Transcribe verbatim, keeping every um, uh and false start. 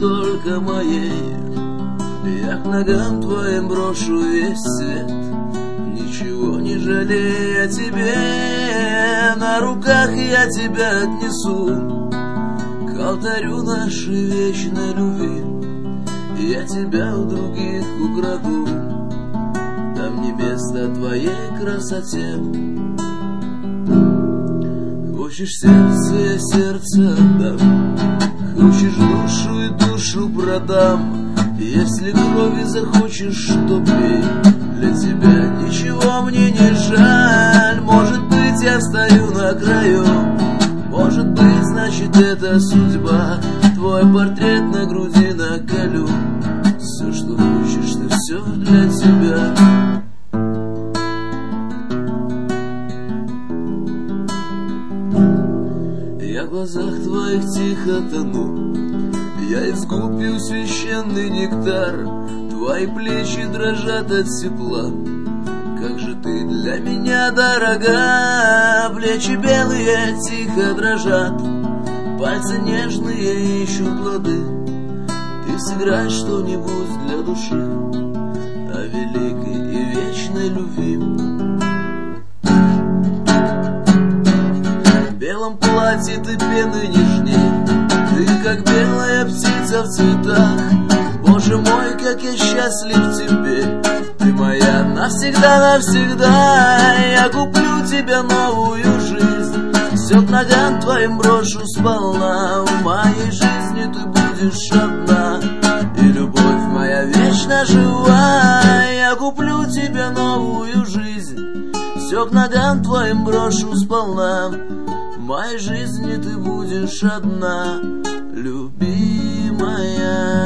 только моей. Я к ногам твоим брошу весь свет, ничего не жалея тебе. На руках я тебя отнесу к алтарю нашей вечной любви. Я тебя у других украду, там не место твоей красоте. Хочешь сердце, я сердце отдам, хочешь душу и душу продам. Если крови захочешь, то пей, для тебя ничего мне не жаль. Может быть, я стою на краю, может быть, значит, это судьба. Твой портрет на груди наколю, все, что хочешь, ты все для тебя. Я в глазах твоих тихо тону, я из губ пью священный нектар. Твои плечи дрожат от тепла, как же ты для меня дорога. Плечи белые тихо дрожат, пальцы нежные ищут лады. Ты сыграй что-нибудь для души о великой и вечной любви. В белом платье ты пены нежней, ты как белая птица в цветах. Боже мой, как я счастлив теперь, ты моя навсегда, навсегда. Я куплю тебе новую жизнь, все к ногам твоим брошу сполна. В моей жизни ты будешь одна, и любовь моя вечно жива. Я куплю тебе новую жизнь, все к ногам твоим брошу сполна. В моей жизни ты будешь одна, любимая.